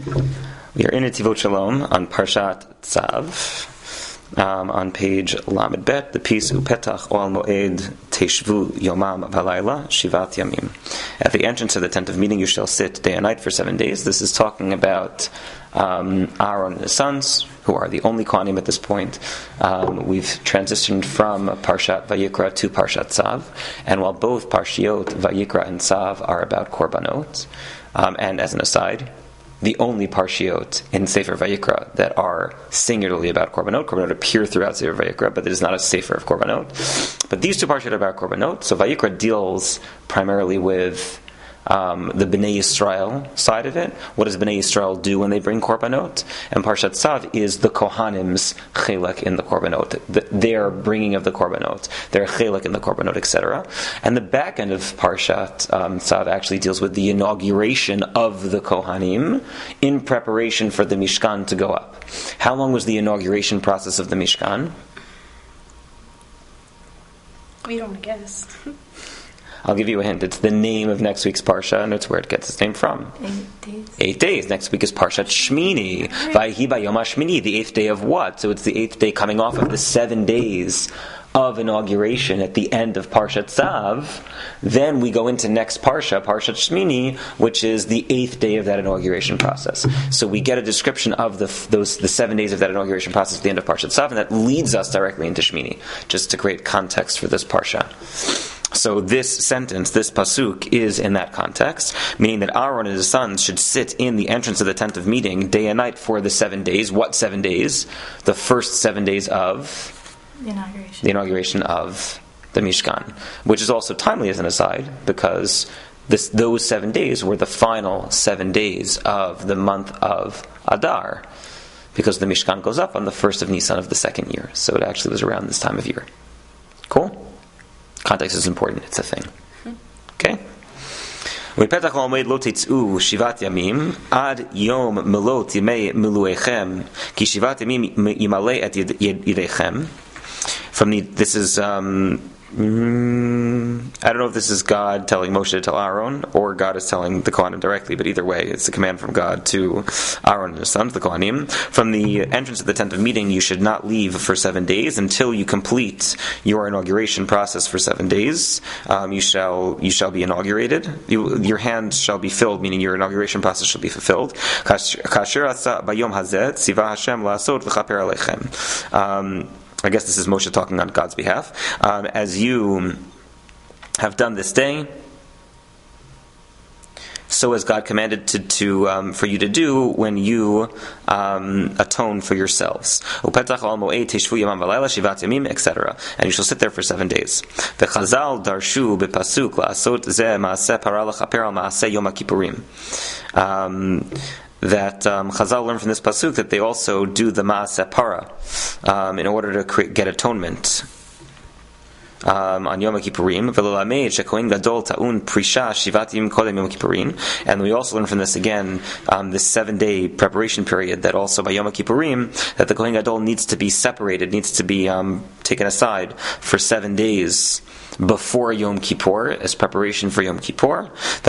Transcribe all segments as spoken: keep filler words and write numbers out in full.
We are in Netivot Shalom on Parshat Tzav. Um, on page Lamed Bet, the piece Upetach Oal Moed Teshvu Yomam Valayla Shivat Yamim. At the entrance of the tent of meeting, you shall sit day and night for seven days. This is talking about um, Aaron and his sons, who are the only Kohanim at this point. Um, we've transitioned from Parshat Vayikra to Parshat Tzav, and while both Parshiot Vayikra and Tzav are about Korbanot, um, and as an aside, the only parshiot in Sefer Vayikra that are singularly about Korbanot. Korbanot appear throughout Sefer Vayikra, but it is not a Sefer of Korbanot. But these two parshiot are about Korbanot. So Vayikra deals primarily with um, the Bnei Yisrael side of it. What does Bnei Yisrael do when they bring Korbanot? And Parshat Tzav is the Kohanim's chelek in the Korbanot, the, their bringing of the Korbanot, their chelek in the Korbanot, et cetera. And the back end of Parshat um, Tzav actually deals with the inauguration of the Kohanim in preparation for the Mishkan to go up. How long was the inauguration process of the Mishkan? We don't guess. I'll give you a hint. It's the name of next week's Parsha, and it's where it gets its name from. Eight days. Eight days. Next week is Parshat Shmini. Vayhi Bayom HaShmini, the eighth day of what? So it's the eighth day coming off of the seven days of inauguration at the end of Parshat Tzav. Then we go into next Parsha, Parshat Shmini, which is the eighth day of that inauguration process. So we get a description of the those the seven days of that inauguration process at the end of Parshat Tzav, and that leads us directly into Shmini, just to create context for this Parsha. So this sentence, this pasuk, is in that context, meaning that Aaron and his sons should sit in the entrance of the tent of meeting day and night for the seven days. What seven days? The first seven days of the inauguration, the inauguration of the Mishkan, which is also timely as an aside, because this, those seven days were the final seven days of the month of Adar, because the Mishkan goes up on the first of Nisan of the second year. So it actually was around this time of year. Cool? Context is important. It's a thing. Okay? Upetach Oal Moed lo tetz'u shivat yamim ad yom melot yimei miluechem ki shivat yamim yimalei et yidechem. From the, this is, um, mm, I don't know if this is God telling Moshe to tell Aaron, or God is telling the Kohanim directly, but either way, it's a command from God to Aaron and his sons, the Kohanim. From the entrance of the tent of meeting, you should not leave for seven days until you complete your inauguration process for seven days. Um, you shall you shall be inaugurated. You, your hands shall be filled, meaning your inauguration process shall be fulfilled. Kasher asa bayom hazeh tzivah Hashem la'asot v'chaper alechem. Um I guess this is Moshe talking on God's behalf. Um, as you have done this day, so as God commanded to, to um, for you to do when you um, atone for yourselves. Upetach Oal Moed Teshvu Yomam Valayla Shivat Yamim, et cetera. And you shall sit there for seven days. V'chazal darshu b'pasuk la'asot zeh ma'aseh parah l'chaper al ma'aseh Yom HaKippurim. Um That um, Chazal learned from this pasuk that they also do the Ma'aseh Parah um, in order to create, get atonement um, on Yom Kippurim. V'lelamed shekohen gadol ta'un prisha shivat yom kodem Yom Kippurim. And we also learn from this again um, this seven-day preparation period that also by Yom Kippurim that the kohen gadol needs to be separated, needs to be um, taken aside for seven days before Yom Kippur, as preparation for Yom Kippur. So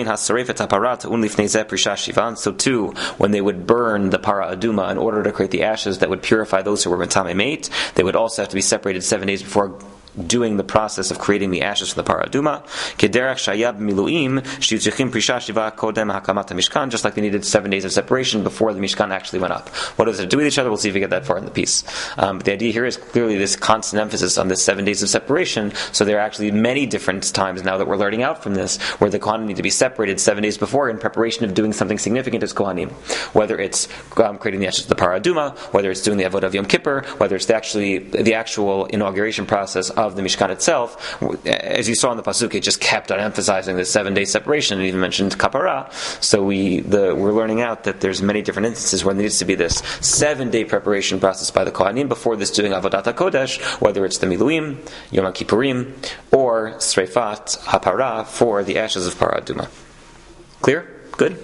too, when they would burn the para aduma in order to create the ashes that would purify those who were matame mate, they would also have to be separated seven days before doing the process of creating the ashes for the para aduma. Just like they needed seven days of separation before the Mishkan actually went up. What does it do with each other? We'll see if we get that far in the piece. Um, but the idea here is clearly this constant emphasis on the seven days of separation. So there are actually many different times now that we're learning out from this where the Kohanim need to be separated seven days before in preparation of doing something significant as Kohanim. Whether it's um, creating the ashes of the para aduma, whether it's doing the avodah of Yom Kippur, whether it's the actually the actual inauguration process of the Mishkan itself. As you saw in the pasuk, it just kept on emphasizing the seven-day separation, and even mentioned kapara. So we the, we're learning out that there's many different instances where there needs to be this seven-day preparation process by the Kohanim before this doing avodat hakodesh, whether it's the miluim, Yom Kippurim, or sreifat hapara for the ashes of para aduma. Clear? Good?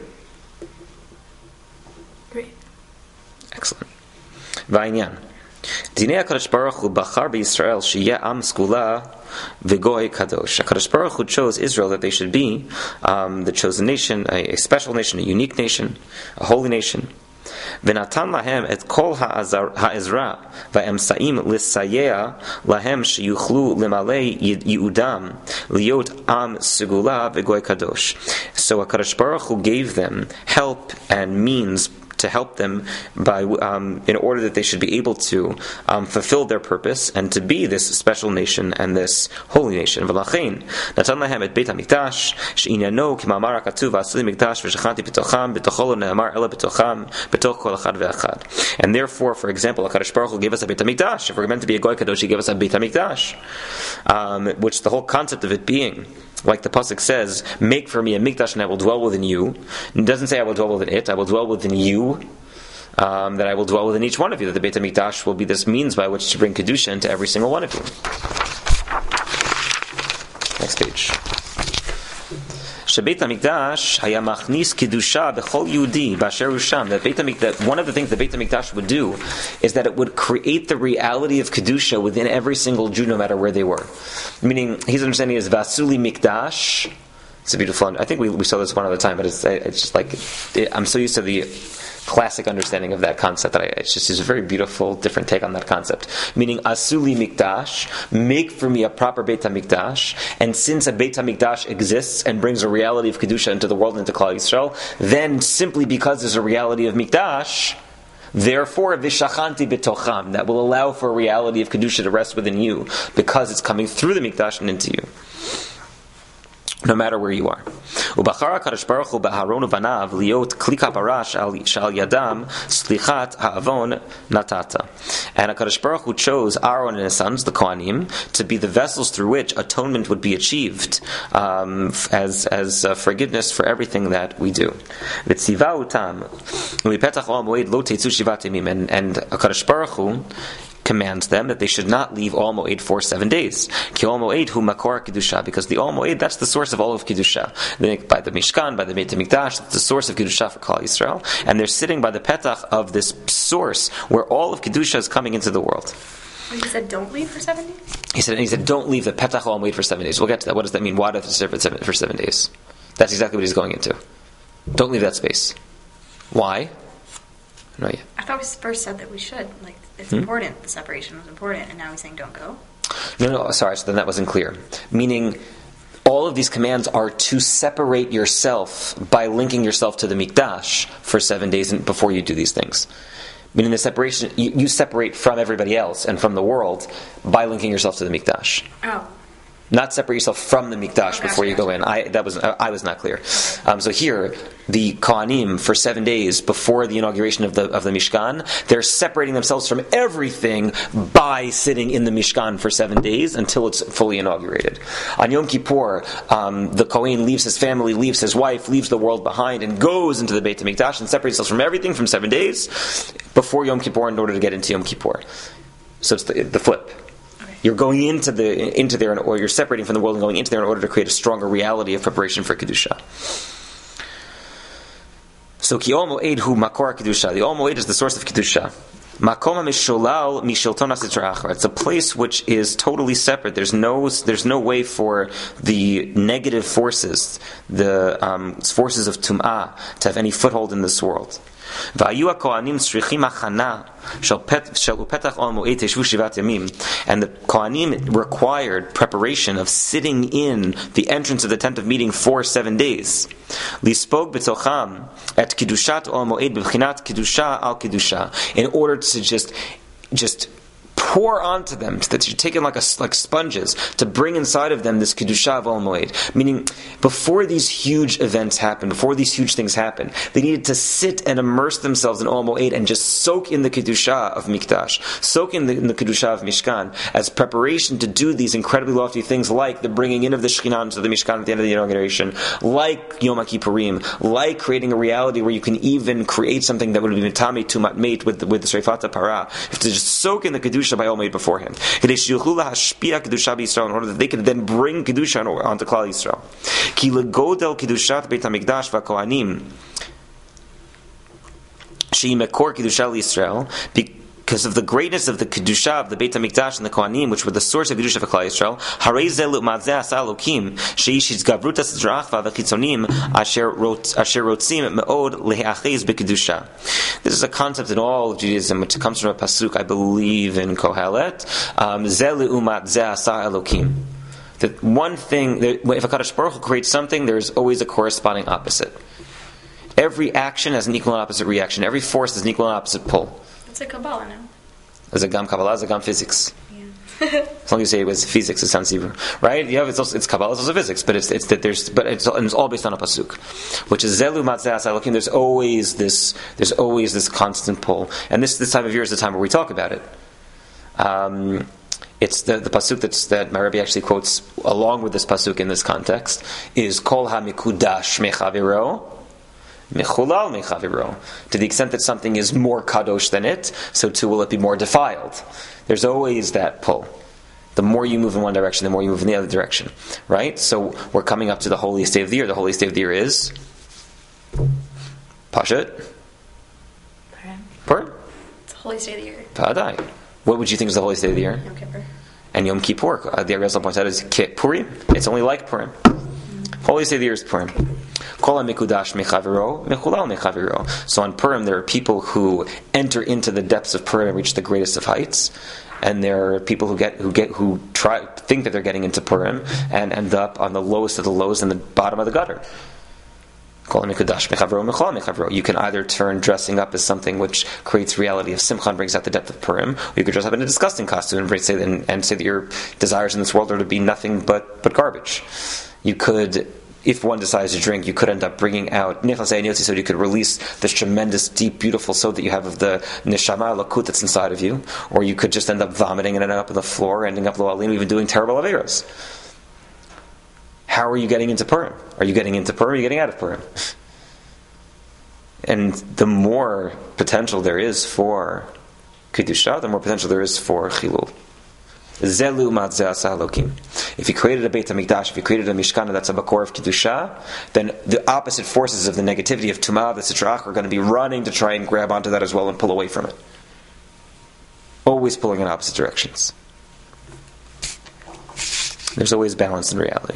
Great. Excellent. Va'inyan. Dinei HaKadosh Baruch Hu bachar b'Yisrael sheyeh am skula v'goy kadosh. HaKadosh Baruch Hu chose Israel that they should be um, the chosen nation, a, a special nation, a unique nation, a holy nation. ונתן להם את כל העזרה והאמצעים לסייע להם שיוכלו למלא ייעודם להיות עם סגולה וגוי קדוש. So HaKadosh Baruch Hu gave them help and means to help them by um, in order that they should be able to um, fulfill their purpose and to be this special nation and this holy nation. ולכן נתן להם את בית המקדש שעניינו כמאמר הכתוב ועשו לי מקדש ושכנתי בתוכם בתוכו לא נאמר אלא בתוכם בתוך כל אחד ואחד. And therefore, for example, HaKadosh Baruch Hu gave us a Beit HaMikdash. If we're meant to be a Goy Kadosh, He gave us a Beit HaMikdash, um, which the whole concept of it being, like the pasuk says, make for me a mikdash and I will dwell within you. It doesn't say I will dwell within it, I will dwell within you, um, that I will dwell within each one of you, that the Beit HaMikdash will be this means by which to bring Kedusha into every single one of you. Next page. Shebeit HaMikdash haya machnis kedusha b'chol Yehudi b'asher hu sham. That Beit HaMikdash, one of the things that Beit HaMikdash would do is that it would create the reality of kedusha within every single Jew, no matter where they were. Meaning, his understanding is vasuli mikdash. It's a beautiful. I think we, we saw this one other time, but it's it's just like it, I'm so used to the classic understanding of that concept that I, it's just it's a very beautiful, different take on that concept. Meaning, asuli mikdash, make for me a proper Beit HaMikdash, and since a Beit HaMikdash exists and brings a reality of Kedusha into the world, into Klal Yisrael, then simply because there's a reality of Mikdash, therefore, v'shachanti b'tocham, that will allow for a reality of Kedusha to rest within you, because it's coming through the Mikdash and into you, no matter where you are. ובחר הקדוש ברוך הוא באהרון ובניו להיות כלי כפרה שעל ידם סליחת העוון נתת. And HaKadosh Baruch Hu chose Aaron and his sons, the Kohanim, to be the vessels through which atonement would be achieved um, as as uh, forgiveness for everything that we do. וציווה אותם ומפתח אוהל מועד לא תצאו שבעת ימים. And and HaKadosh Baruch Hu commands them that they should not leave Ol Moed for seven days. Ki Ol Moed hu makor kedusha, because the Ol Moed, that's the source of all of kedusha. By the Mishkan, by the Beit HaMikdash, that's the source of kedusha for Klal Yisrael, and they're sitting by the petach of this source where all of kedusha is coming into the world. He said, "Don't leave for seven days." He said, he said, "Don't leave the petach Ol Moed for seven days." We'll get to that. What does that mean? Why do they sit for seven, for seven days? That's exactly what he's going into. Don't leave that space. Why? No, yeah. I thought we first said that we should. Like, it's hmm? important. The separation was important, and now he's saying don't go. No, no, sorry. So then that wasn't clear. Meaning, all of these commands are to separate yourself by linking yourself to the Mikdash for seven days before you do these things. Meaning the separation, you, you separate from everybody else and from the world by linking yourself to the Mikdash. Oh. Not separate yourself from the Mikdash Okay, before you go in. I that was I was not clear. Um, so here, the Kohanim for seven days before the inauguration of the of the Mishkan, they're separating themselves from everything by sitting in the Mishkan for seven days until it's fully inaugurated. On Yom Kippur, um, the Kohen leaves his family, leaves his wife, leaves the world behind, and goes into the Beit HaMikdash and separates himself from everything from seven days before Yom Kippur in order to get into Yom Kippur. So it's the, the flip. You're going into the into there, or you're separating from the world and going into there in order to create a stronger reality of preparation for kedusha. So ki Ol Moed hu makor kedusha. The Ol Moed is the source of kedusha. Makom misholal mishilton hasitra achra. It's a place which is totally separate. There's no there's no way for the negative forces, the um, forces of tum'ah, to have any foothold in this world. והיו הכהנים צריכים הכנה של פתח אוהל מועד תשבו שבעת ימים, and the Kohanim required preparation of sitting in the entrance of the tent of meeting for seven days. לספוג בתוכם את קדושת אוהל מועד בבחינת קדושה על קדושה, in order to just just pour onto them, that you're taking like a, like sponges, to bring inside of them this kedusha of Ol Moed. Meaning, before these huge events happen, before these huge things happen, they needed to sit and immerse themselves in Ol Moed and just soak in the kedusha of Mikdash, soak in the, in the kedusha of Mishkan, as preparation to do these incredibly lofty things, like the bringing in of the Shekhinah into the Mishkan at the end of the inauguration, like Yom HaKippurim, like creating a reality where you can even create something that would be mitame to matmate with with the Sreifat Parah. You have to just soak in the kedusha by Ol Moed beforehand, in order that they can then bring kedusha onto Klal Yisrael. Ki legodel kedushat Beit HaMikdash v'Kohanim shehi mekor kedusha l'Yisrael, because of the greatness of the kedusha of the Beit Hamikdash and the Kohanim, which were the source of kedusha for Klal Yisrael. Harei ze lu'madzeh asa Elokim she'ish gavrutas drachva v'chitzonim asher rotzim me'od le'achiz b'kedusha. This is a concept in all of Judaism, which comes from a pasuk, I believe, in Kohelet. Um, ze lu'madzeh asa Elokim. That one thing, if a Kadosh Baruch Hu creates something, there's always a corresponding opposite. Every action has an equal and opposite reaction. Every force has an equal and opposite pull. It's a Kabbalah now. As a gam Kabbalah, as a gam physics. Yeah. As long as you say it was physics, it sounds Hebrew, right? You have it's also it's Kabbalah, it's also physics, but it's it's that there's but it's, and it's all based on a pasuk, which is Zelu Matzeh Asa Elokim. There's always this there's always this constant pull, and this this time of year is the time where we talk about it. Um, It's the, the pasuk that's, that my Rebbe actually quotes along with this pasuk in this context is Kol ha-mikudash mechaviro mechulal mechaviro. To the extent that something is more kadosh than it, so too will it be more defiled. There's always that pull. The more you move in one direction, the more you move in the other direction. Right? So we're coming up to the holiest day of the year. The holiest day of the year is Pashat Purim. Purim. It's the holiest day of the year. Padai. What would you think is the holiest day of the year? Yom Kippur. And Yom Kippur, uh, the Arizal points out, is Purim. It's only like Purim. Mm-hmm. Holiest day of the year is Purim. Kol ha-mikudash mechaviro, mechulal mechaviro. So on Purim, there are people who enter into the depths of Purim and reach the greatest of heights, and there are people who get who get who try think that they're getting into Purim and end up on the lowest of the lows and the bottom of the gutter. You can either turn dressing up as something which creates reality of Simcha and brings out the depth of Purim, or you could dress up in a disgusting costume and say, and, and say that your desires in this world are to be nothing but, but garbage. You could, if one decides to drink, you could end up bringing out Nechasei Yotzi, so you could release this tremendous, deep, beautiful soul that you have of the Neshama Lakut that's inside of you, or you could just end up vomiting and ending up on the floor, ending up Lo Alim, even doing terrible Averos. How are you getting into Purim? Are you getting into Purim or are you getting out of Purim? And the more potential there is for Kedusha, the more potential there is for Chilul. Zelu Matzeh Asa Elokim. If you created a Beit HaMikdash, if you created a Mishkan that's a Bakor of Kedusha, then the opposite forces of the negativity of Tumah, the Sitrach, are going to be running to try and grab onto that as well and pull away from it. Always pulling in opposite directions. There's always balance in reality.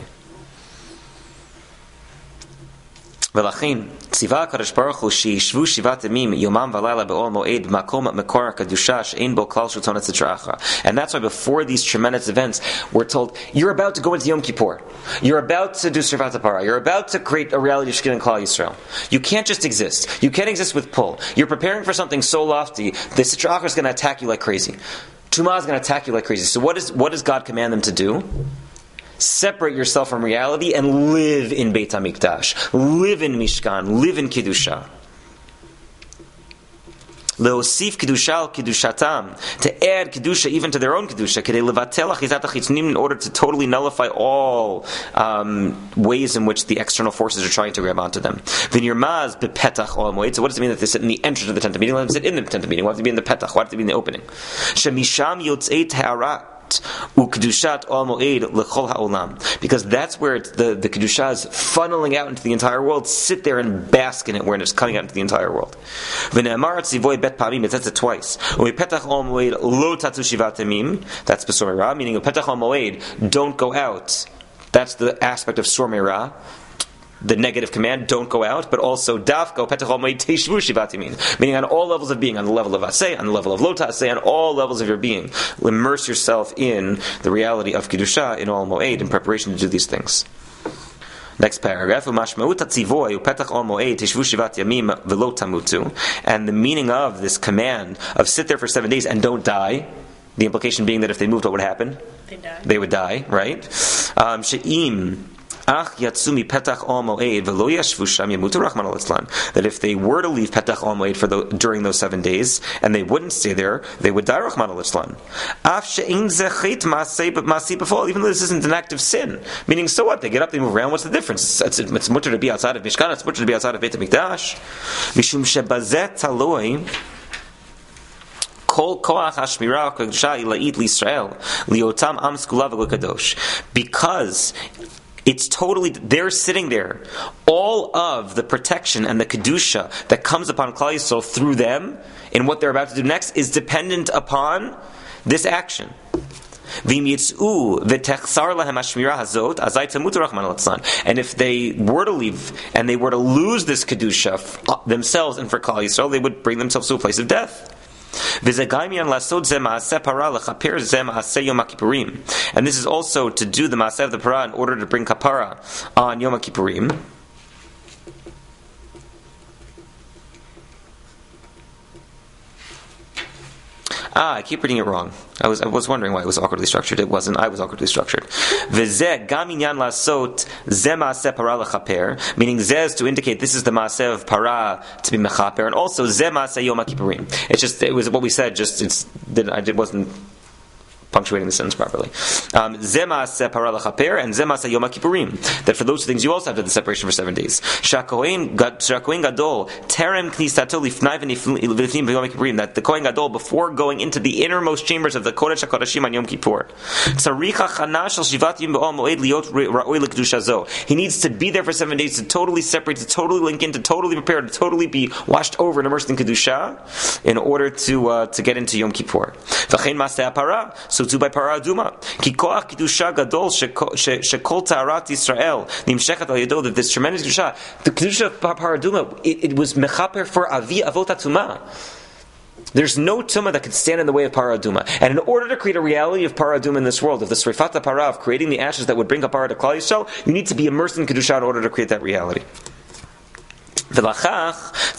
ולכן ציווה הקדוש ברוך הוא שישבו שבעת ימים יומם ולילה באוהל מועד במקום מקור הקדושה שאין בו כלל שלטון הסטרא אחרא. And that's why before these tremendous events we're told, you're about to go into Yom Kippur, you're about to do Servat HaParah, you're about to create a reality of Shekhinah and Klal Yisrael. You can't just exist. You can't exist with pull. You're preparing for something so lofty, the Sitra Achra is going to attack you like crazy. Tumah is going to attack you like crazy. So what, is, what does God command them to do? Separate yourself from reality and live in Beit HaMikdash. Live in Mishkan. Live in Kedusha. Leosif Kedusha al Kedushatam. To add Kedusha even to their own Kedusha. Kedei levatel achizat hachitzonim, in order to totally nullify all um, ways in which the external forces are trying to grab onto them. V'nirmaz bepetach olam moed. So what does it mean that they sit in the entrance of the tent of meeting? Let them sit in the tent of meeting. Why have to be in the petach? Why have to be in the opening? Shemisham yotzei te'arat. Because that's where it's the, the Kedusha is funneling out into the entire world. Sit there and bask in it where it's coming out into the entire world. It says it twice. That's B'Sor Meirah, meaning Petach Ol Moed, don't go out. That's the aspect of Sor Meirah, the negative command, don't go out, but also Dafko Petach Ol Moed Teishvu Shivat Yamin, meaning on all levels of being, on the level of Aseh, on the level of Lo Ta'aseh, on all levels of your being, immerse yourself in the reality of Kedusha in Ol Moed in preparation to do these things. Next paragraph, Umashmaut Hatzivoy Petach Ol Moed Teishvu Shivat Yamim V'Lo Tamutu, and the meaning of this command of sit there for seven days and don't die. The implication being that if they moved, what would happen? They die. They would die, right? Um, She'im Ach yatsumi petach ol moed v'lo yashvu sham yamutu rachmana litzlan. That if they were to leave petach ol moed for the, during those seven days and they wouldn't stay there, they would die rachmana litzlan. Af she'in zechet masei masi b'fol. Even though this isn't an act of sin, meaning so what? They get up, they move around. What's the difference? It's, it's, it's mutter to be outside of Mishkan. It's mutter to be outside of Beit HaMikdash. Mishum shebazet taloi. Because It's totally, they're sitting there. All of the protection and the kedusha that comes upon Klal Yisrael through them in what they're about to do next is dependent upon this action. And if they were to leave and they were to lose this kedusha themselves and for Klal Yisrael, they would bring themselves to a place of death. And this is also to do the Maaseh of the Parah in order to bring kapara on Yom Kippurim. Ah, I keep reading it wrong. I was I was wondering why it was awkwardly structured. It wasn't. I was awkwardly structured. V'zeh gam inyan lasot zeh maaseh parah lechaper, meaning zeh is to indicate this is the maaseh of parah to be mechaper, and also zeh maaseh Yom Kippurim. It's just it was what we said. Just it's I did wasn't punctuating the sentence properly. Zeh maaseh parah lechaper and zeh maaseh Yom Kippurim. That for those two things you also have to do the separation for seven days. Shakohen gadol terem knisato lifnai v'lifnim b'Yom Kippurim. That the Kohen Gadol, before going into the innermost chambers of the Kodesh HaKodashim on Yom Kippur, tzarich hachana shel shivat yom b'ol moed liot ra'oi lekdusha zo. He needs to be there for seven days to totally separate, to totally link in, to totally prepare, to totally be washed over and immersed in kedusha, in order to uh, to get into Yom Kippur. V'chein maaseh parah. So too by parah aduma. Ki koach kedusha gadol shekol ta'arat Yisrael nimshechet al yado. That this tremendous kedusha, the kedusha of parah aduma, it, it was mechaper for avi avot hatumah. There's no tumah that could stand in the way of parah aduma. And in order to create a reality of parah aduma in this world, of the srifat parah, of creating the ashes that would bring kapara to Klal Yisrael, you need to be immersed in kedusha in order to create that reality. And therefore,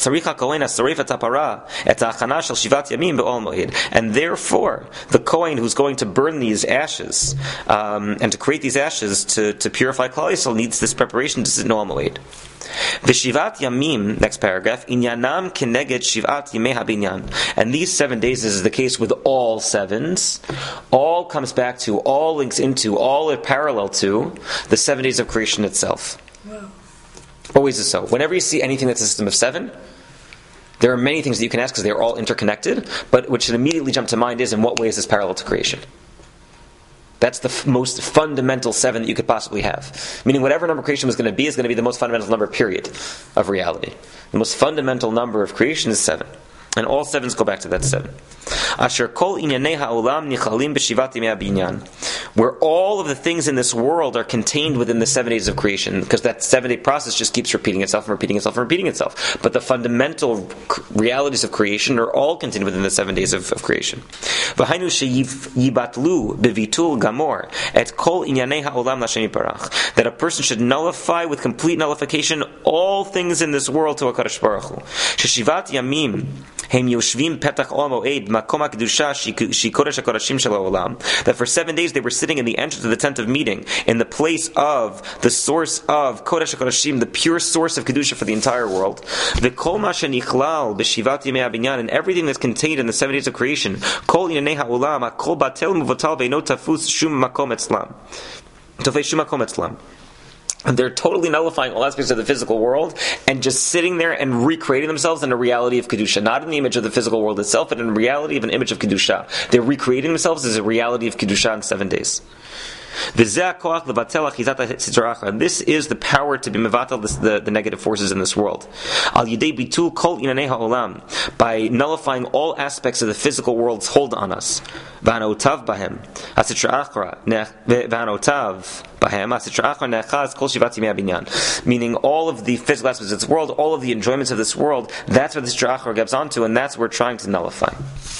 the Kohen who's going to burn these ashes um, and to create these ashes to, to purify Klal Yisrael needs this preparation to sit in Oel Moed. V'shivat yamim, next paragraph, inyanam keneged shivat yimei habinyan. And these seven days, this is the case with all sevens, all comes back to, all links into, all are parallel to the seven days of creation itself. Wow. Always is so. Whenever you see anything that's a system of seven, there are many things that you can ask because they are all interconnected, but what should immediately jump to mind is, in what way is this parallel to creation? That's the f- most fundamental seven that you could possibly have. Meaning whatever number creation was going to be is going to be the most fundamental number, period, of reality. The most fundamental number of creation is seven. And all sevens go back to that seven. Asher kol inyanei ha'olam nichalim b'shivat yimei habinyan. Where all of the things in this world are contained within the seven days of creation, because that seven-day process just keeps repeating itself and repeating itself and repeating itself. But the fundamental realities of creation are all contained within the seven days of, of creation. V'hainu sheyibatlu bevitul gamor et kol inyanei ha'olam l'Hashem yitbarach. That a person should nullify with complete nullification all things in this world to HaKadosh Baruch Hu. Sheshivat yamim hem yoshvim petach Oel Moed makom ha'kedusha shi kodesh ha'kodashim shel ha'olam. That for seven days they were sitting in the entrance of the tent of meeting, in the place of the source of Kodesh HaKodashim, the pure source of Kedusha for the entire world. V'kol ma shenichlal b'shivat yimei habinyan, and everything that's contained in the seven days of creation. Kol inyanei ha'olam ha'kol batel muvotal ve'no tafus shum makom etzlam. Tofei shum makom etzlam. And they're totally nullifying all aspects of the physical world and just sitting there and recreating themselves in a reality of Kedusha. Not in the image of the physical world itself, but in the reality of an image of Kedusha. They're recreating themselves as a reality of Kedusha in seven days. And this is the power to be mevatel the, the, the negative forces in this world. By nullifying all aspects of the physical world's hold on us. Meaning all of the physical aspects of this world, all of the enjoyments of this world, that's what this Shirachar grabs onto, and that's what we're trying to nullify.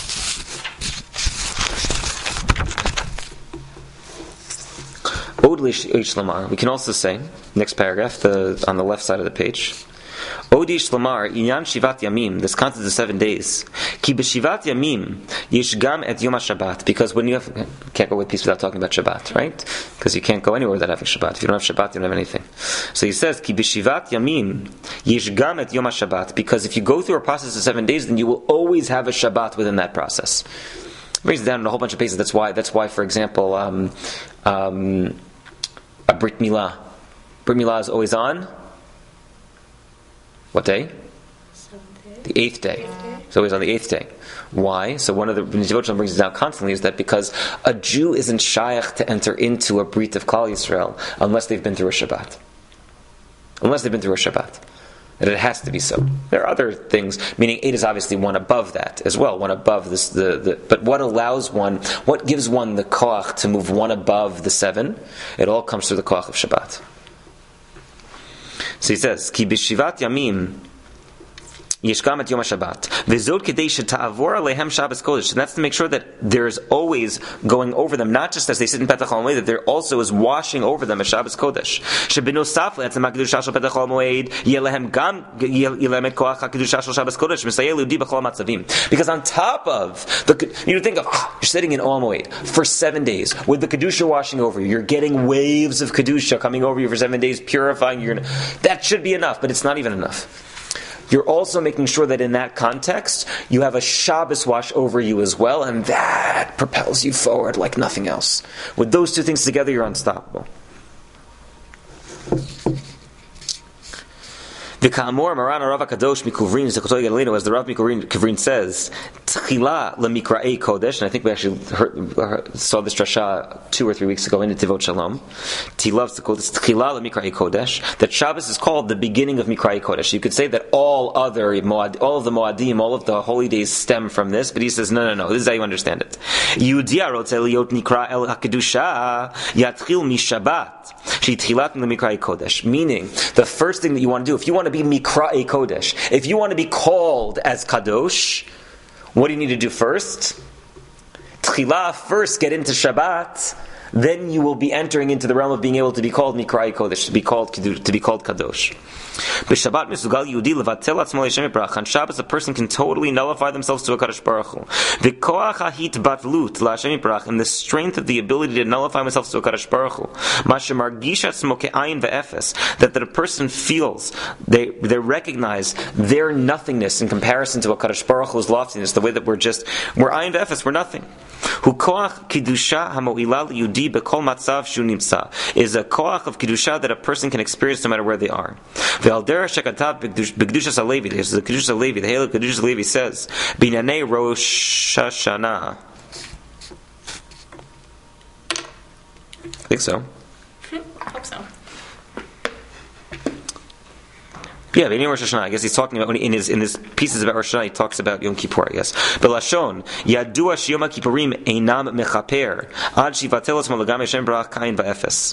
We can also say, next paragraph, the, on the left side of the page, Odish Lamar, Inyan Shivat Yamim, this concept of seven days. Ki b'Shivat Yamim, Yesh Gam et Yom HaShabbat. Because when you have, you can't go with peace without talking about Shabbat, right? Because you can't go anywhere without having Shabbat. If you don't have Shabbat, you don't have anything. So he says, Ki b'Shivat Yamim, Yesh Gam et Yom HaShabbat. Because if you go through a process of seven days, then you will always have a Shabbat within that process. It brings it down in a whole bunch of places. That's why, that's why, for example, um, um, a Brit Milah. Brit Milah is always on what day? Seventh day. The eighth day. It's always on the eighth day. Why? So one of the Netivot Shalom brings it down constantly is that because a Jew isn't shaykh to enter into a brit of Klal Yisrael unless they've been through a Shabbat. Unless they've been through a Shabbat. And it has to be so. There are other things, meaning eight is obviously one above that as well, one above this. The, the but what allows one, what gives one the koach to move one above the seven? It all comes through the koach of Shabbat. So he says, Ki b'shivat yamim Yishkam et Yom HaShabbat. V'zot kedei sheta'avor alehem Shabbos Kodesh. And that's to make sure that there is always going over them, not just as they sit in Petach HaMoed, that there also is washing over them as Shabbos Kodesh. Shebenosaf le'etzem ha'kedusha shel Petach HaMoed yelehem gam yelehem et koach ha'kedusha shel Shabbos Kodesh misayeh le'udi b'chol matzavim. Because on top of the, you know, think of oh, you're sitting in Ol Moed for seven days with the kedusha washing over you. You're getting waves of kedusha coming over you for seven days, purifying. You're gonna, that should be enough, but it's not even enough. You're also making sure that in that context, you have a Shabbos wash over you as well, and that propels you forward like nothing else. With those two things together, you're unstoppable. The Ka'amor Maran Rav HaKadosh Mikuvrin Zechutoi Galileo, as the Rav Mikuvrin says, Tchila lemikra'ei kodesh, and I think we actually heard, heard, saw this drasha two or three weeks ago in Netivot Shalom. He loves to call this Tchila lemikra'ei kodesh. That Shabbos is called the beginning of Mikra'ei Kodesh. You could say that all other Moad, all of the Moadim, all of the holy days stem from this, but he says no, no, no. This is how you understand it. Yehudia rotzeh liot nikra el hakedusha yatchil mishabat sheitchilat lemikra'ei kodesh. Meaning, the first thing that you want to do, if you want to be Mikra'ei Kodesh, if you want to be called as Kadosh, what do you need to do first? Tchila, first get into Shabbat, then you will be entering into the realm of being able to be called Mikra'ei Kodesh, to be called to be called Kadosh. B'Shabbat misugal Yehudi levatel atzmo le'Shem Yitbarach. On Shabbos, a person can totally nullify themselves to a Kadosh Baruch Hu. V'koach hahit batlut la'Shem Yitbarach, and the strength of the ability to nullify myself to a Kadosh Baruch Hu. Mashe margish atzmo ke'ayin ve'efes, that that a person feels they they recognize their nothingness in comparison to a Kadosh Baruch Hu's loftiness. The way that we're just we're ayin ve'efes, we're nothing. Hu koach kedusha hamo'ila liyudi b'kol matzav shu nimtza, is a koach of kedusha that a person can experience no matter where they are. Ve'al shekatav b'kedushas halevi, this is the kedushas halevi. The Halel kedushas halevi says, "Binyanei Rosh Hashanah." I think so. I hope so. Yeah, Binyanei Rosh Hashanah. I guess he's talking about in his in his pieces about Rosh Hashanah. He talks about Yom Kippur. I guess. Belashon yadua shiyom kippurim einam mechaper ad shivatel atzmo legam Hashem barach kain va'efes.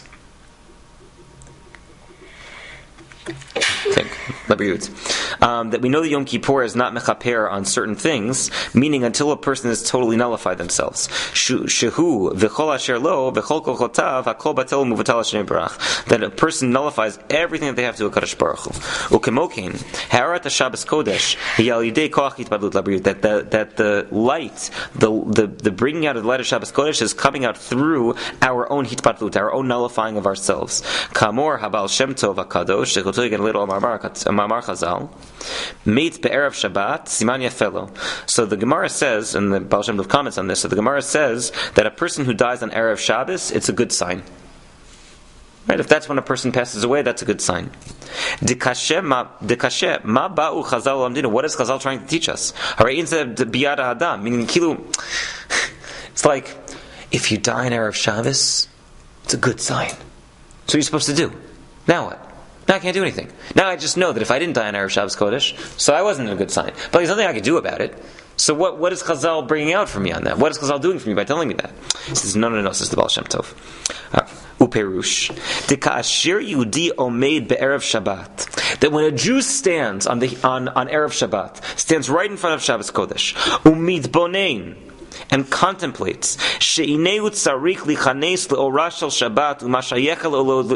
Think. Um, that we know that Yom Kippur is not mechaper on certain things, meaning until a person has totally nullified themselves. Shehu v'chol asher lo v'chol kochotav hakol batel muvatal Hashem barach. That a person nullifies everything that they have to a Kadosh Baruch Hu. Ukemokin harat Shabbos Kodesh yalidei koach hitbadlut labriut. That the that the light, the, the the bringing out of the light of Shabbos Kodesh is coming out through our own hitbadlut, our own nullifying of ourselves. Kamor habal Shem Tov hakadosh shechutoi get a little Mamar Chazal, Meit be'erev Shabbat, Siman Yafelo. So the Gemara says, and the Baal Shem Tov comments on this, so the Gemara says that a person who dies on Erev Shabbos, it's a good sign. Right? If that's when a person passes away, that's a good sign. Dekashe ma ba'u Chazal lamdinu. What is Chazal trying to teach us? Biyad Hadam, meaning kilu. It's like, if you die on Erev Shabbos, it's a good sign. So what are you supposed to do? Now what? Now I can't do anything. Now I just know that if I didn't die on Erev Shabbos Kodesh, so I wasn't a good sign. But there's nothing I could do about it. So what, what is Chazal bringing out for me on that? What is Chazal doing for me by telling me that? He says, no, no, no, says the Baal Shem Tov. Uperush. Deka'ashir Yehudi omeid be'erev Shabbat. That when a Jew stands on the on, on Erev Shabbat, stands right in front of Shabbos Kodesh, umid bonein, and contemplates she'ineu tzarich lichanes le'ora shel Shabbat u'mashayechel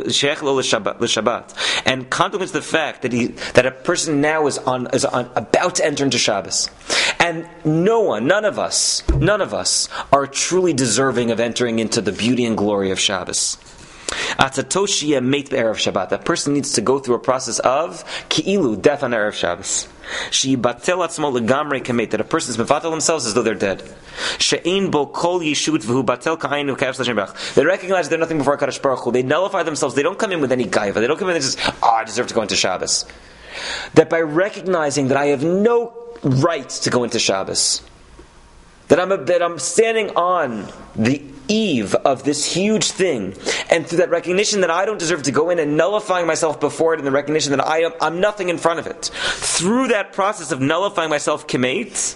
l'Shabbat, and contemplates the fact that he that a person now is on is on, about to enter into Shabbos, and no one, none of us, none of us are truly deserving of entering into the beauty and glory of Shabbos. Atatoshia meit be'erev Shabbat. That person needs to go through a process of ki'ilu, death on Erev Shabbos. She batel atzmo legamrei kamet, that a person is mevatel themselves as though they're dead. She'ein bo kol yishut v'hu batel ka'ayin u'ka'ef l'Shem Barach. They recognize they're nothing before Kadosh Baruch Hu. They nullify themselves. They don't come in with any gaiva. They don't come in and just, oh, I deserve to go into Shabbos. that by recognizing that I have no right to go into Shabbos, that I'm, a, that I'm standing on the eve of this huge thing, and through that recognition that I don't deserve to go in and nullifying myself before it, and the recognition that I am, I'm nothing in front of it, through that process of nullifying myself kemeit,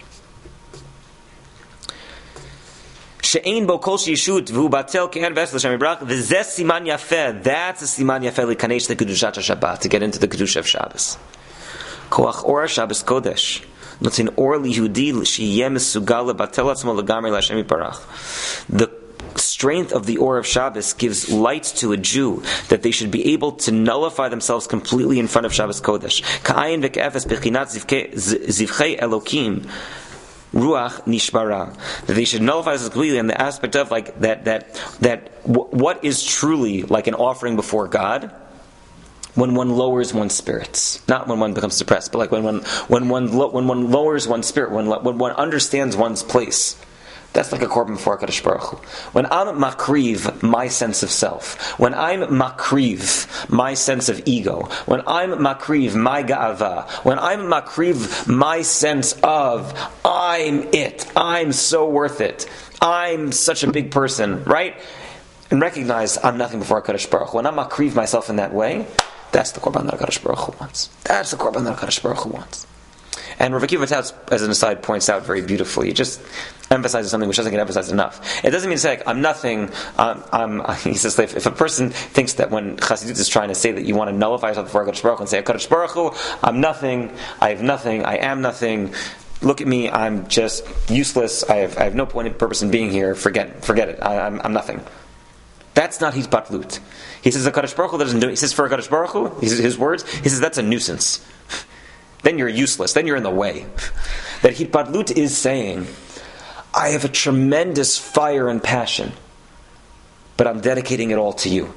she'ein bo kol she'yishut v'hu batel ke'en v'es l'shem yibrach v'zeh siman yafeh, that's a siman yafeh l'kanesh the kedushat HaShabbat, to get into the kedusha of Shabbos. Koach or Shabbos Kodesh notin or liyehudi sheyeh mesugal lebatel atzmo legamrei l'Hashem yiparach. The strength of the or of Shabbos gives light to a Jew that they should be able to nullify themselves completely in front of Shabbos Kodesh. Ka'ayin v'ke'efes bechinat zivchei Elokim ruach nishbara. That they should nullify themselves completely in the aspect of like that that that w- what is truly like an offering before God. When one lowers one's spirits, not when one becomes depressed, but like when one when one lo- when one lowers one's spirit, when when one understands one's place, that's like a korban before HaKadosh Baruch Hu. When I'm makriv my sense of self, when I'm makriv my sense of ego, when I'm makriv my ga'ava, when I'm makriv my sense of I'm it, I'm so worth it, I'm such a big person, right? And recognize I'm nothing before HaKadosh Baruch Hu. When I'm makriv myself in that way, that's the korban that HaKadosh Baruch Hu wants. That's the korban that HaKadosh Baruch Hu wants. And Rav Akiva Tatz, as an aside, points out very beautifully. He just emphasizes something which doesn't get emphasized enough. It doesn't mean to say, like, I'm nothing. Um, I'm, he says, if, if a person thinks that when Chassidut is trying to say that you want to nullify yourself before HaKadosh Baruch Hu and say, HaKadosh Baruch Hu, I'm nothing, I have nothing, I am nothing, look at me, I'm just useless, I have, I have no point and purpose in being here, forget forget it, I, I'm, I'm nothing. That's not his patlut. He says the HaKadosh Baruch Hu doesn't do it. He says for HaKadosh Baruch Hu, his, his words, he says that's a nuisance. Then you're useless. Then you're in the way. That Hitbadlut is saying, I have a tremendous fire and passion, but I'm dedicating it all to you.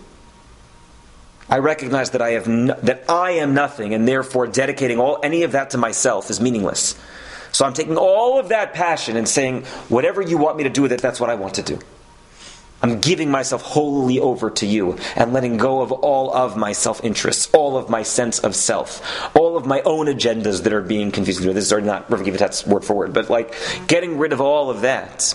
I recognize that I have no, that I am nothing, and therefore dedicating all any of that to myself is meaningless. So I'm taking all of that passion and saying, whatever you want me to do with it, that's what I want to do. I'm giving myself wholly over to you and letting go of all of my self-interests, all of my sense of self, all of my own agendas that are being confused. This is already not Rav Akiva Tatz word for word, but like getting rid of all of that.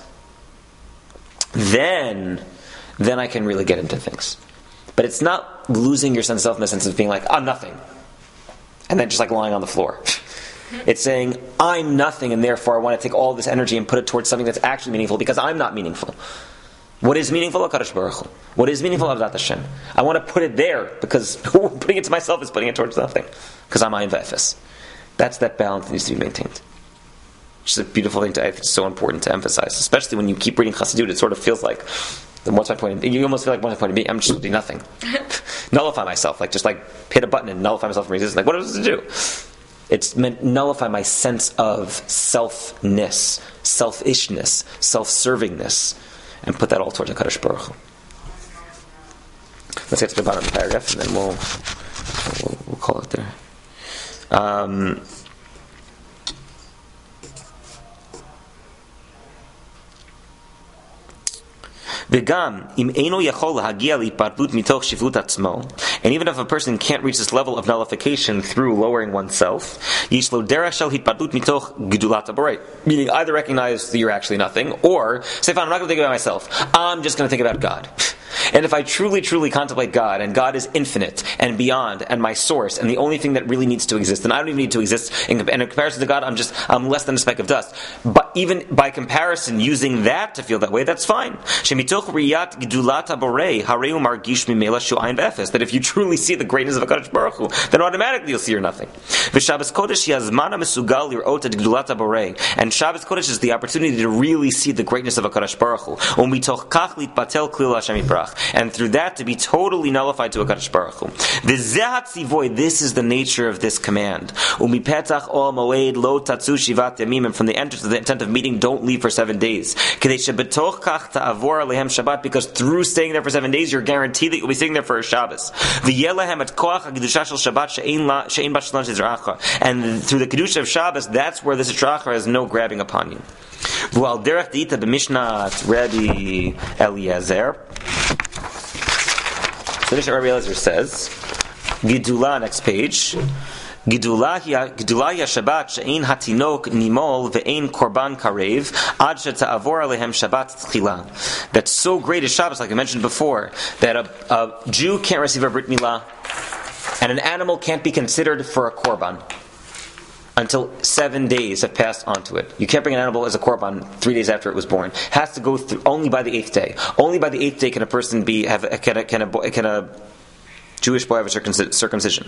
Then, then I can really get into things. But it's not losing your sense of self in the sense of being like, I'm nothing. And then just like lying on the floor. It's saying, I'm nothing and therefore I want to take all this energy and put it towards something that's actually meaningful because I'm not meaningful. What is meaningful? HaKadosh Baruch Hu. What is meaningful? Avodat Hashem. I want to put it there because putting it to myself is putting it towards nothing. Because I'm ayin v'efes. That's that balance that needs to be maintained. Which is a beautiful thing to, I think it's so important to emphasize. Especially when you keep reading Chassidut, it sort of feels like, then what's my point? You almost feel like, what's my point of being? I'm just doing nothing. Nullify myself. Like just like hit a button and nullify myself from existence. Like what does it do? It's meant nullify my sense of selfness, selfishness, self-servingness. And put that all towards HaKadosh Baruch Hu. Let's get to the bottom of the paragraph, and then we'll we'll, we'll call it there. Um, וגם אם אינו יכול להגיע להתפרדות מתוך שפלות עצמו, and even if a person can't reach this level of nullification through lowering oneself, יש לו דרך של התפרדות מתוך גדולת הבורא, meaning either recognize that you're actually nothing, or say, fine, I'm not going to think about myself, I'm just going to think about God. And if I truly, truly contemplate God, and God is infinite and beyond, and my source, and the only thing that really needs to exist, and I don't even need to exist, in, and in comparison to God, I'm just, I'm less than a speck of dust. But even by comparison, using that to feel that way, that's fine. That if you truly see the greatness of HaKadosh Baruch Hu, then automatically you'll see you're nothing. And Shabbos Kodesh is the opportunity to really see the greatness of HaKadosh Baruch Hu. And through that to be totally nullified to HaKadosh Baruch Hu. This is the nature of this command. And from the entrance to the intent of meeting, don't leave for seven days. Because through staying there for seven days, you're guaranteed that you'll be sitting there for a Shabbos. And through the Kedusha of Shabbos, that's where this Yitrachra has no grabbing upon you. Rabbi Eliezer. So Mishnah Rabbi Eliezer says, Gidula, next page, Gidula Shabbat she'ein hatinok nimol ve'ein korban karev ad sheta'avor alehem Shabbat tchila. That's so great is Shabbos, like I mentioned before, that a, a Jew can't receive a brit milah, and an animal can't be considered for a korban until seven days have passed onto it. You can't bring an animal as a korban three days after it was born. It has to go through only by the eighth day. Only by the eighth day can a person be have can a, can a, can a Jewish boy have a circumcision.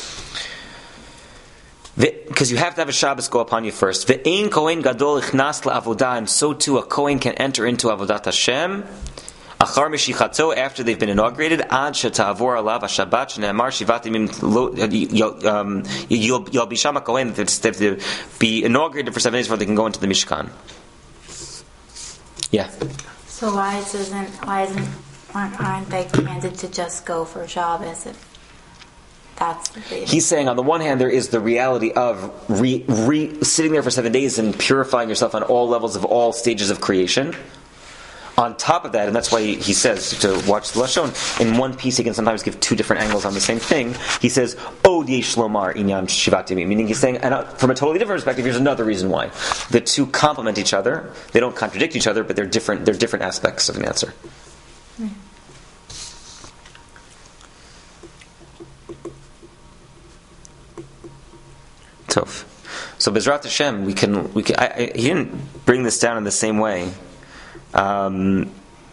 Because you have to have a Shabbos go upon you first. Ve'ein kohen gadol ichnas la'avodah, and so too a kohen can enter into avodat Hashem achar mishichato, after they've been inaugurated, ad sheta'avor alav hashabbat shene'amar shivat yamim yalbisham kohen. They have to be inaugurated for seven days before they can go into the Mishkan. Yeah. So why isn't why isn't aren't, aren't they commanded to just go for Shabbos? If That's the He's saying, on the one hand, there is the reality of re, re, sitting there for seven days and purifying yourself on all levels of all stages of creation. On top of that, and that's why he says to watch the Lashon, in one piece he can sometimes give two different angles on the same thing. He says, Od yesh lomar inyan shivat yamim, meaning he's saying, and from a totally different perspective, here's another reason why. The two complement each other. They don't contradict each other, but they're different, they're different aspects of an answer. Mm. Tov. So Bezrat Hashem, we can we can. I, I, he didn't bring this down in the same way. Um,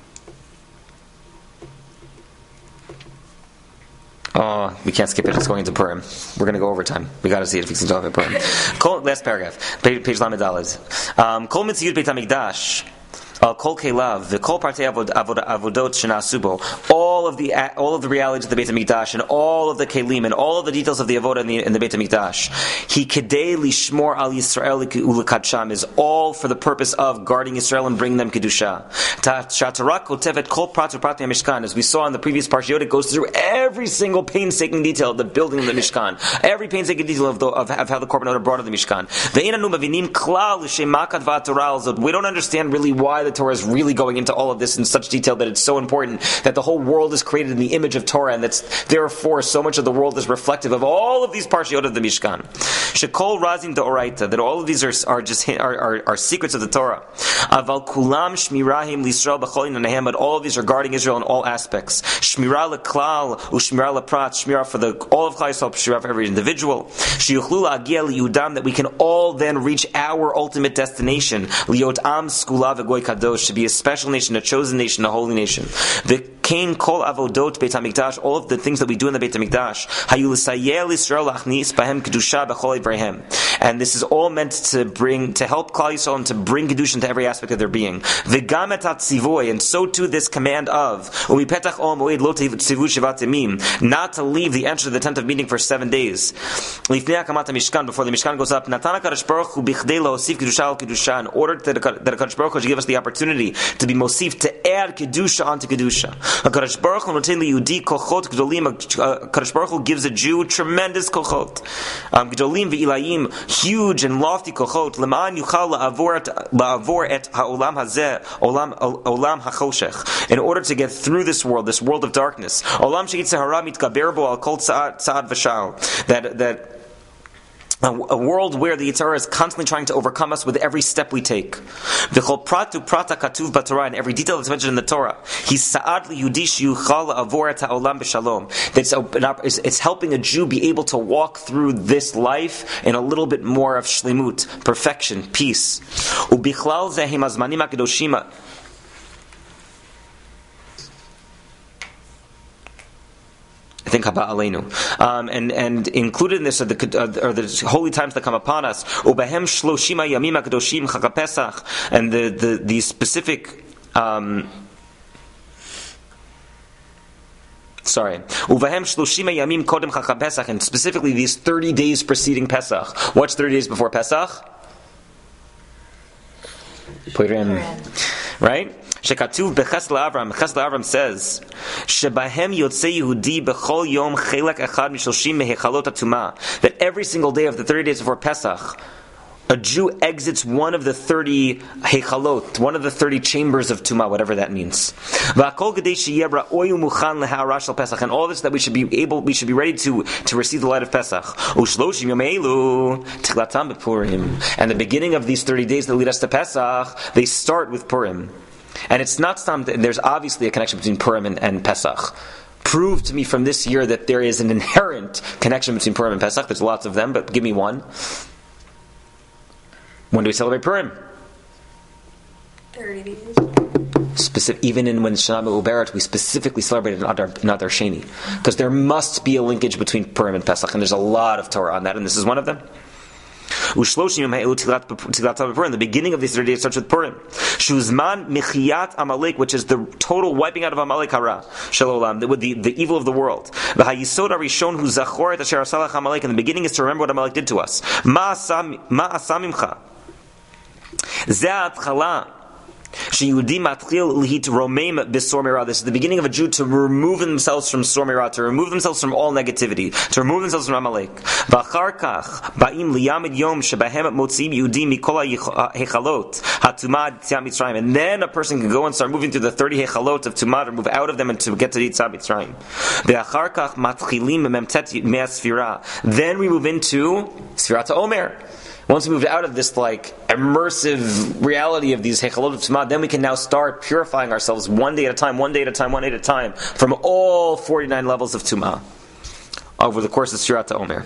oh, we can't skip it. It's going into Purim. We're going to go over time. We got to see it if we can talk about Purim. Kol, last paragraph, page, page Lamed Daled. Kol mitziyut Beit Hamikdash. Kol kelav, the kol partei avodot shenasubo, all of the all of the realities of the Beit Hamikdash and all of the kelim and all of the details of the avodah in the, in the Beit Hamikdash. He kedei lishmor al Yisrael ulekadsham, is all for the purpose of guarding Israel and bringing them kedusha. Shatarak kotevet kol prat uprat Mishkan, as we saw in the previous parshiot, it goes through every single painstaking detail of the building of the Mishkan, every painstaking detail of, the, of, of how the korbanot are brought to the Mishkan. Ve'inanu mavinim klal l'shemakat va'atoral. We don't understand really why the Torah is really going into all of this in such detail, that it's so important that the whole world is created in the image of Torah, and that's therefore so much of the world is reflective of all of these parshiot of the Mishkan. Shekol razin deoraita, that all of these are, are just are, are, are secrets of the Torah. Aval kulam shmirahim l'Yisrael b'chol inanehem, but all of these are guarding Israel in all aspects. Shmira leklal u'shmira leprat, shmira for the all of Klal Yisrael, shmira for every individual. Sheyuchlu la'agia liyudam, that we can all then reach our ultimate destination. Liot am skula v'goy kadosh, to be a special nation, a chosen nation, a holy nation. The Kain kol avodot Beit Hamikdash, all of the things that we do in the Beit Hamikdash, hayu l'sayel Yisrael lachnis bahem kedusha b'chol Abraham, and this is all meant to bring, to help Klal Yisrael and to bring kedusha into every aspect of their being. V'gam et hatzivoy, and so too this command of umipetach ol moed lo tzivu shivat yamim, not to leave the entrance of the tent of meeting for seven days. Lifnei hakamat Mishkan, before the Mishkan goes up, Natan HaKadosh Baruch Hu bichdei laosif kedusha al kedusha, in order that HaKadosh Baruch Hu should give us the opportunity to be mosif, to add kedusha onto kedusha. HaKadosh Baruch Hu noten liyudi kochot gdolim. HaKadosh Baruch Hu gives a Jew tremendous kochot, gdolim ve'ilayim, huge and lofty kochot, leman yuchal la'avor la'avor et ha'olam hazeh, olam olam hachoshech, in order to get through this world, this world of darkness. Olam she'yitzeh hara mitgaber bo al kol tzad v'shal, that that A, a world where the Yitzhara is constantly trying to overcome us with every step we take. V'chol pratu prata katuv b'Torah, and every detail that's mentioned in the Torah. He's sa'ad liyudish yuchal avor et ha'olam b'shalom. That's it's, it's helping a Jew be able to walk through this life in a little bit more of shlemut, perfection, peace. Ubichlal zehim azmanim hakadoshim. I think Haba Aleinu, um, and and included in this are the uh, are the holy times that come upon us. Ubehem shloshima yamim hakadoshim Chag HaPesach, and the the the specific. Um, Sorry, Uvahem shloshima yamim kodem Chag HaPesach, and specifically these thirty days preceding Pesach. What's thirty days before Pesach? Purim, right? Shekatuv bechesed Avram. Chesed Avram says, "Shebahem yotzei Yehudi bechol yom chelek echad mishloshim mehechalot hatumah." That every single day of the thirty days before Pesach, a Jew exits one of the thirty hechalot, one of the thirty chambers of Tumah, whatever that means. And all this that we should be able, we should be ready to, to receive the light of Pesach. And the beginning of these thirty days that lead us to Pesach, they start with Purim. And it's not something, there's obviously a connection between Purim and, and Pesach. Prove to me from this year that there is an inherent connection between Purim and Pesach. There's lots of them, but give me one. When do we celebrate Purim? thirty days. Specific, even in when Shana Me'uberet, we specifically celebrate in Adar, in Adar Sheni. Because there must be a linkage between Purim and Pesach, and there's a lot of Torah on that, and this is one of them. The beginning of these thirty days starts with Purim. Shuzman Mechiyat Amalek, which is the total wiping out of Amalek Hara, Shalom, the, the, the evil of the world. The Hayisod Arishon Hu Zachor Et Asher Asalach Amalek, and the beginning is to remember what Amalek did to us. Ma Asamimcha. Ze'at Chala. This is the beginning of a Jew to remove themselves from Sor Merah, to remove themselves from all negativity, to remove themselves from Amalek. And then a person can go and start moving through the thirty hechalot of Tumah, to move out of them and to get to Yitzhak Mitzrayim. Then we move into Sfirat HaOmer. Once we moved out of this like immersive reality of these Hechalot of Tumah, then we can now start purifying ourselves one day at a time, one day at a time, one day at a time, from all forty-nine levels of Tumah over the course of Sfirat HaOmer,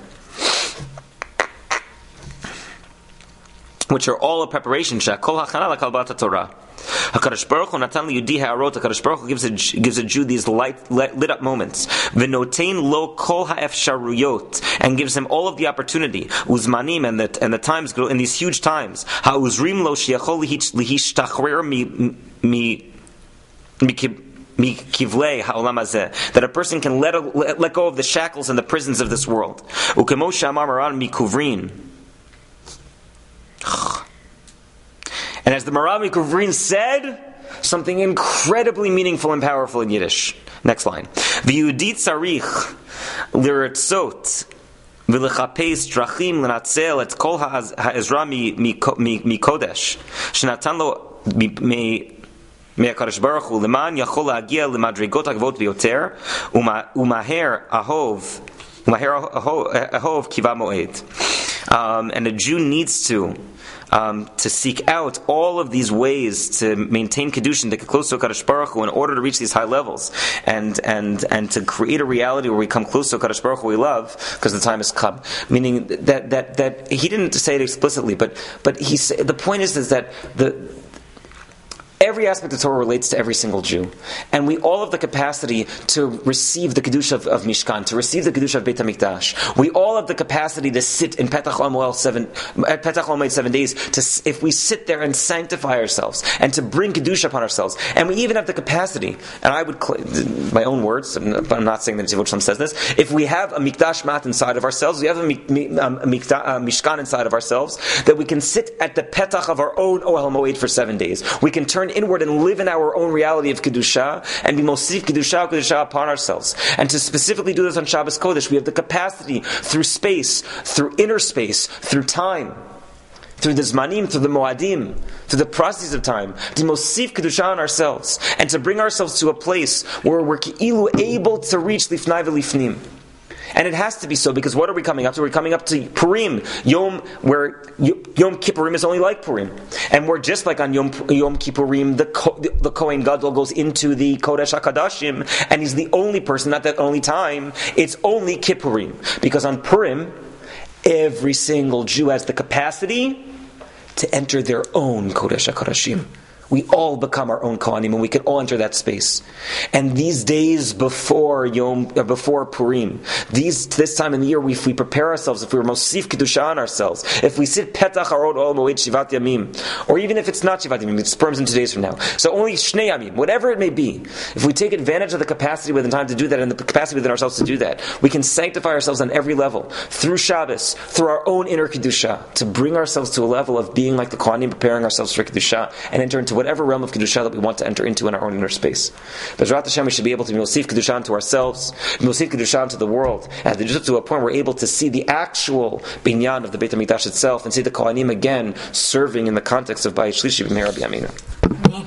which are all a preparation. Shakol hachana lakalbat Torah. HaKadosh Baruch Hu Natan Liyudi Ha'arot. HaKadosh Baruch Hu gives a, gives a Jew these light, lit up moments. V'notein lo kol ha'efsharuyot, and gives him all of the opportunity. Uzmanim, and the and the times go in these huge times. Ha'uzrim lo sheyachol lihishtacher mi mi mikivlei ha'olam hazeh, that a person can let let, let go of the shackles and the prisons of this world. Ukemo she'amar Maran mikuvrin. And as the Maram Mikuvrin said, something incredibly meaningful and powerful in Yiddish. Next line. V'yudit tzarich l'ritzot v'lechapes drachim l'natzel et kol ha'ezra mikodesh shenatan lo me'akadosh baruch hu leman yachol la'agia l'madrigot ha'gvot biyoter umaher ahov umaher ahov kiva moed. Um, and a Jew needs to Um, to seek out all of these ways to maintain Kedushin, to get close to HaKadosh Baruch Hu in order to reach these high levels, and and and to create a reality where we come close to HaKadosh Baruch Hu we love, because the time has come. Meaning that that that he didn't say it explicitly, but but he the point is is that the every aspect of Torah relates to every single Jew. And we all have the capacity to receive the Kedusha of, of Mishkan, to receive the Kedusha of Beit HaMikdash. We all have the capacity to sit in Petach HaMoed seven, Petach HaMoed seven days, to, if we sit there and sanctify ourselves, and to bring Kedusha upon ourselves. And we even have the capacity, and I would, my own words, I'm not saying that Tzivot Shalom says this, if we have a Mikdash mat inside of ourselves, we have a, a, a, a Mishkan inside of ourselves, that we can sit at the Petach of our own Ohel Moed for seven days. We can turn inward and live in our own reality of Kedusha, and be Mosif Kedusha Kedusha upon ourselves. And to specifically do this on Shabbos Kodesh, we have the capacity through space, through inner space, through time, through the Zmanim, through the Moadim, through the processes of time, to Mosif Kedusha on ourselves, and to bring ourselves to a place where we're able to reach Lifnai V'Lifnim. And it has to be so, because what are we coming up to? We're coming up to Purim, Yom, where Yom Kippurim is only like Purim. And we're just like on Yom, Yom Kippurim, the, the, the Kohen Gadol goes into the Kodesh HaKadashim, and he's the only person, not that only time, it's only Kippurim. Because on Purim, every single Jew has the capacity to enter their own Kodesh HaKadashim. We all become our own Kohanim, and we can all enter that space. And these days before Yom, uh, before Purim, these this time in the year, we, if we prepare ourselves, if we're Mosif Kedusha on ourselves, if we sit Petach Harod Ol Moed Shivat Yamim, or even if it's not Shivat Yamim, it's sperms in two days from now. So only Shnei Yamim, whatever it may be, if we take advantage of the capacity within time to do that, and the capacity within ourselves to do that, we can sanctify ourselves on every level, through Shabbos, through our own inner Kedusha, to bring ourselves to a level of being like the Kohanim, preparing ourselves for Kedusha, and enter into into whatever realm of Kedusha that we want to enter into in our own inner space. Bezrat Hashem, we should be able to Mosif Kedusha to ourselves, Mosif Kedusha to the world, and just to a point where we're able to see the actual binyan of the Beit HaMikdash itself, and see the Kohanim again serving in the context of Bayit Shlishi B'meir B'Yaminu.